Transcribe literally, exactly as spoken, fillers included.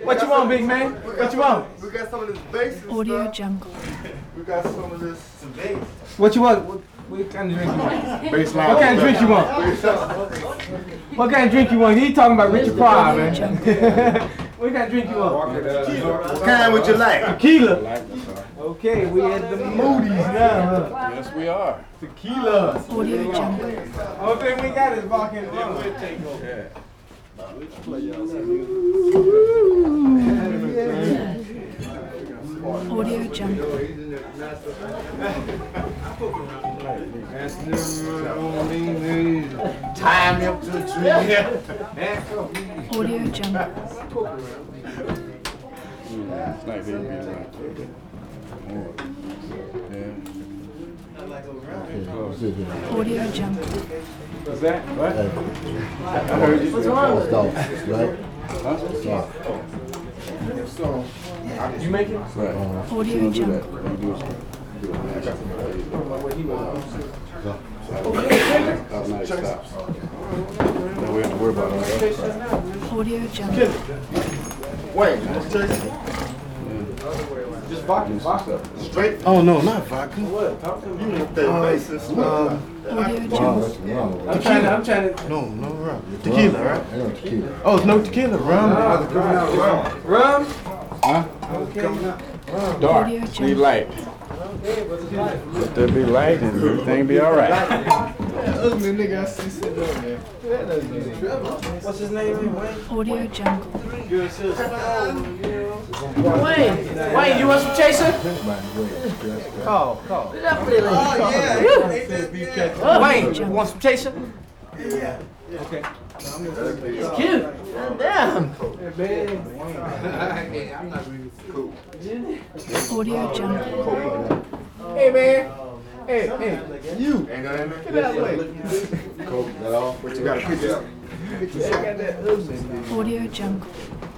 What you want, big man? What you want? We got some of this bass and Audio stuff. Jungle. We got some of this some bass. What you want? What, what kind of drink you want? Baseline. What kind of drink you want? What kind of drink you want? He talking about Richard Pryor, man. What kind of drink you want? What kind would you like? Tequila. Okay, we at the Moody's now, huh? Yes, we are. Tequila. Audio Jungle. Only thing we got is vodka and rum. Audio Jungle. Tie me up to a tree. Audio Jungle. It's like they be like, more. Yeah. Audio Jungle. What's that? What? I heard you. What's wrong? You make it? Right. Audio Jungle. Top night stops. Then we have to worry about all that. Audio Jungle. Wait, Just vodka. Vodka. straight. Oh no, not vodka. What? Talk to me. You want that bass and stuff. Audio Jungle. I'm trying to, I'm trying to. No, no rum. Tequila, right? Oh, it's no tequila, rum. Rum? Huh? Okay. Dark. Audio Be Jungle. light. Let there be light and everything be all right. Ugly nigga, I see sitting down there. What's his name? Wayne? Audio Jungle. Good sister. Wayne, Wayne, you want some chaser? Call, call. Wayne, you want some chaser? Okay. Cute. Damn. Audio Jungle. Hey, man. Hey, hey. You. Ain't that in there? Get out of the way. Coke, that all? What you got to pick up? I got that ugly. Audio Jungle.